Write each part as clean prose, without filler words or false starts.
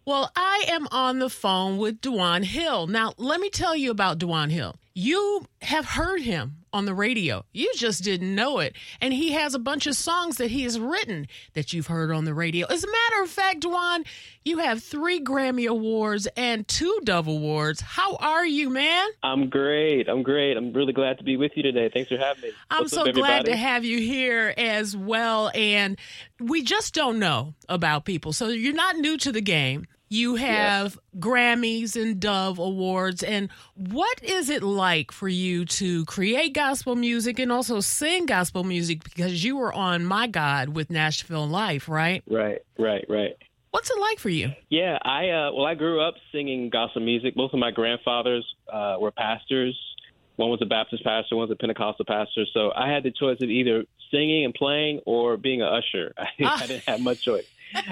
Well, I am on the phone with Dwan Hill. Now, let me tell you about Dwan Hill. You have heard him on the radio. You just didn't know it. And he has a bunch of songs that he has written that you've heard on the radio. As a matter of fact, Dwan, you have 3 Grammy Awards and 2 Dove Awards. How are you, man? I'm great. I'm really glad to be with you today. Thanks for having me. I'm What's so up, glad everybody? to have you here as well. And we just don't know about people. So you're not new to the game. You have Grammys and Dove Awards. And what is it like for you to create gospel music and also sing gospel music? Because you were on My God with Nashville Life, right? Right. What's it like for you? Yeah, I grew up singing gospel music. Both of my grandfathers were pastors. One was a Baptist pastor, one was a Pentecostal pastor. So I had the choice of either singing and playing or being an usher. I didn't have much choice.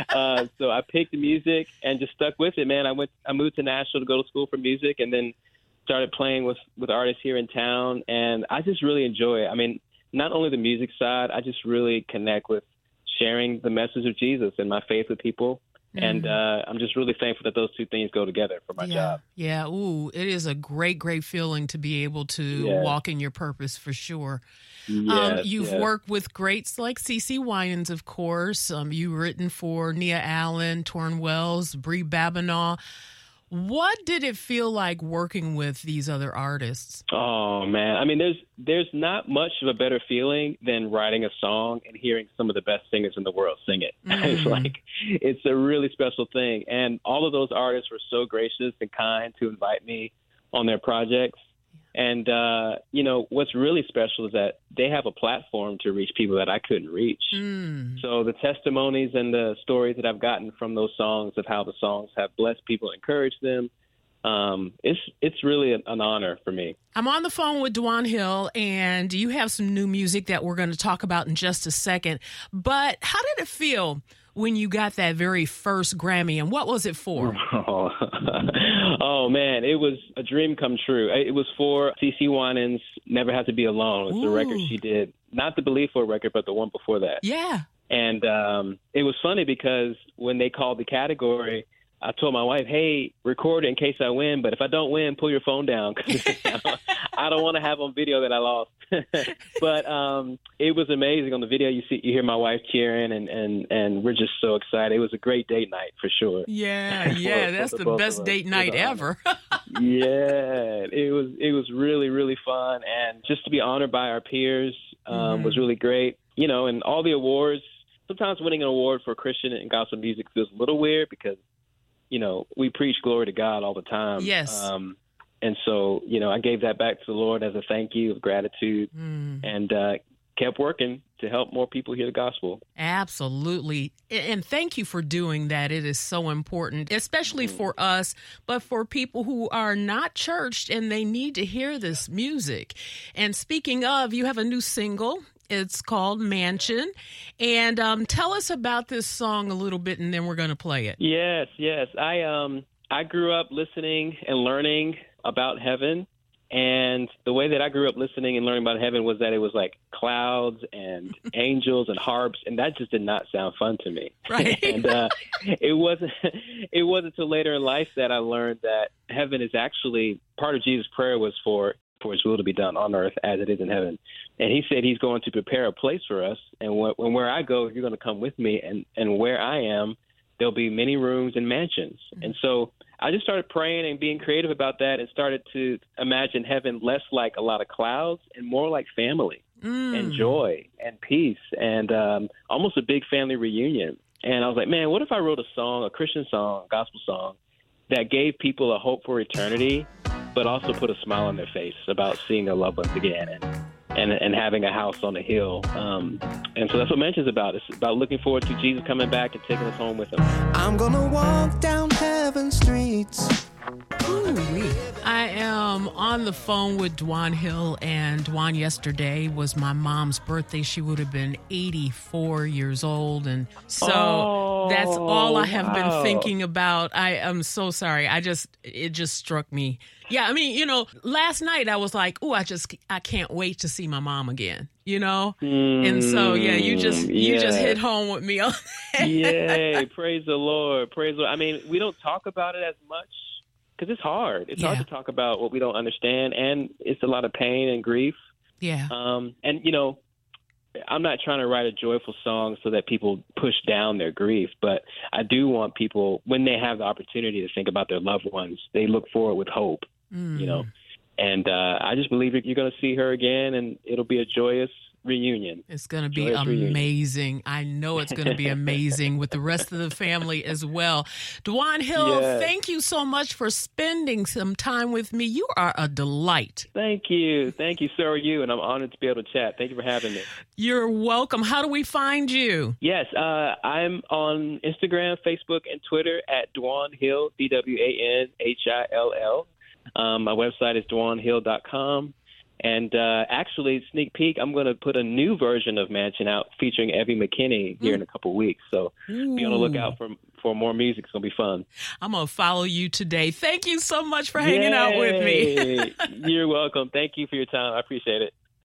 So I picked the music and just stuck with it, man. I moved to Nashville to go to school for music and then started playing with artists here in town. And I just really enjoy it. I mean, not only the music side, I just really connect with sharing the message of Jesus and my faith with people. And I'm just really thankful that those two things go together for my job. Yeah. Ooh, it is a great, great feeling to be able to walk in your purpose for sure. You've worked with greats like CeCe Winans, of course. You've written for Nia Allen, Torrin Wells, Brie Babineau. What did it feel like working with these other artists? Oh, man. I mean, there's not much of a better feeling than writing a song and hearing some of the best singers in the world sing it. It's a really special thing. And all of those artists were so gracious and kind to invite me on their projects. And, what's really special is that they have a platform to reach people that I couldn't reach. So the testimonies and the stories that I've gotten from those songs of how the songs have blessed people, encouraged them, it's really an honor for me. I'm on the phone with Dwan Hill, and you have some new music that we're going to talk about in just a second. But how did it feel when you got that very first Grammy, and what was it for? Oh, man, it was a dream come true. It was for CeCe Winans' Never Have to Be Alone. It's the record she did, not the Believe For record, but the one before that. Yeah. And it was funny because when they called the category, I told my wife, hey, record it in case I win, but if I don't win, pull your phone down because I don't want to have on video that I lost. But it was amazing. On the video, you hear my wife cheering, and we're just so excited. It was a great date night for sure. Yeah, that's the best date night ever. It was really, really fun. And just to be honored by our peers was really great. And all the awards, sometimes winning an award for Christian and gospel music feels a little weird because we preach glory to God all the time. Yes. And so, I gave that back to the Lord as a thank you of gratitude and kept working to help more people hear the gospel. Absolutely. And thank you for doing that. It is so important, especially for us, but for people who are not churched and they need to hear this music. And speaking of, you have a new single. It's called Mansion. And tell us about this song a little bit, and then we're going to play it. Yes. I grew up listening and learning about heaven. And the way that I grew up listening and learning about heaven was that it was like clouds and angels and harps, and that just did not sound fun to me. Right. And it wasn't until later in life that I learned that heaven is actually part of Jesus' prayer was for his will to be done on earth as it is in heaven. And he said he's going to prepare a place for us. And where I go, you're going to come with me. And where I am, there'll be many rooms and mansions. And so I just started praying and being creative about that and started to imagine heaven less like a lot of clouds and more like family and joy and peace and almost a big family reunion. And I was like, man, what if I wrote a song, a Christian song, a gospel song that gave people a hope for eternity, but also put a smile on their face about seeing their loved ones again and having a house on a hill. And so that's what Mansion's about. It's about looking forward to Jesus coming back and taking us home with him. I'm gonna walk down heaven's streets Ooh-wee. I am on the phone with Dwan Hill, and Dwan, yesterday was my mom's birthday. She would have been 84 years old, and so that's all I have been thinking about. I am so sorry. It just struck me. Yeah, I mean, last night I was like, "Ooh, I can't wait to see my mom again." And so you just hit home with me on that. Yay! Praise the Lord. Praise the Lord. I mean, we don't talk about it as much because it's hard. It's hard to talk about what we don't understand, and it's a lot of pain and grief. Yeah. And I'm not trying to write a joyful song so that people push down their grief, but I do want people, when they have the opportunity to think about their loved ones, they look forward with hope. And I just believe you're going to see her again, and it'll be a joyous reunion. It's going to be amazing. I know it's going to be amazing with the rest of the family as well. Dwan Hill, thank you so much for spending some time with me. You are a delight. Thank you. Thank you. So are you, and I'm honored to be able to chat. Thank you for having me. You're welcome. How do we find you? Yes, I'm on Instagram, Facebook, and Twitter at Dwan Hill, DwanHill. My website is DwanHill.com. And actually, sneak peek, I'm going to put a new version of Mansion out featuring Evie McKinney here in a couple of weeks. So be on the lookout for more music. It's going to be fun. I'm going to follow you today. Thank you so much for hanging out with me. You're welcome. Thank you for your time. I appreciate it.